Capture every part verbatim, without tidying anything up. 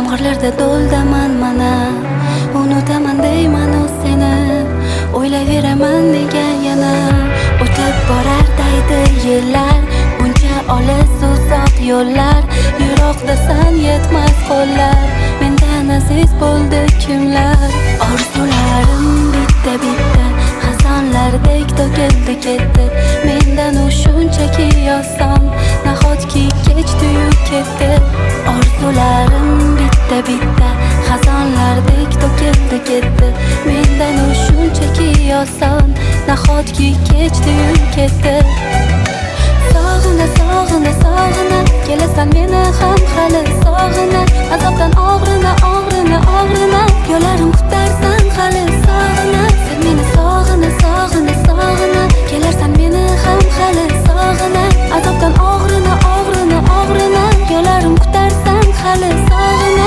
Yomg'irlarda do'ldaman mana, unutaman deyman u seni. O'ylayveraman nega yana o'tib borar deydi yillar. Buncha olis uzoq yo'llar, yiroqdasan yetmas qo'llar. Mendan aziz bo'ldi kimlar? Orzularim bitta bitta xazonlardek to'kildi ketdi. Mendan u shunchaki oson, nahotki kechdi-yu ketdi. Orzularim bitta bitta xazonlardek to'kildi ketdi. Mendan u shunchaki oson, nahotki kechdi-yu ketdi. Sog'ina, sog'ina, sog'ina, kelasan meni ham hali sog'ina. Azobdan og'rina, og'rina, og'rina, yo'llarim kutarsan hali sog'ina. Sen meni sog'ina, sog'ina, sog'ina, kelarsan meni ham hali sog'ina. Azobdan og'rina, og'rina, og'rina, yo'llarim kutarsan hali sog'ina.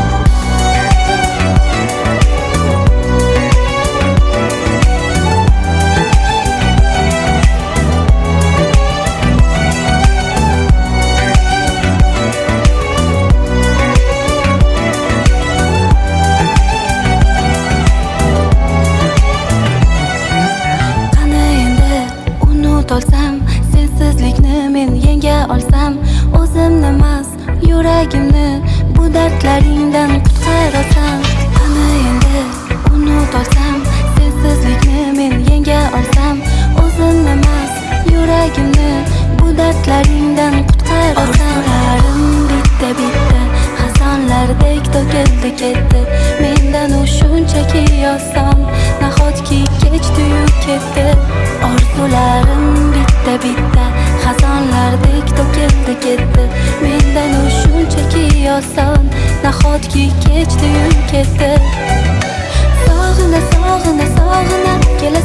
Olsam, sensizlikni men yenga olsam, o'zimni emas, yuragimni bu dardlaringdan qutqarasan. Qani endi unut olsam, sensizlikni men yenga olsam, o'zimni emas, yuragimni bu dardlaringdan qutqarasan. Orzularim bitta bitta xazonlardek to'kildi ketdi. Mendan u shunchaki oson, nahotki kechdi-yu ketdi. Orzularim bitta bitta xazonlardek to'kildi ketdi. Mendan u shunchaki oson, nahotki kechdi-yu ketdi. Sog'ina, sog'ina, sog'ina,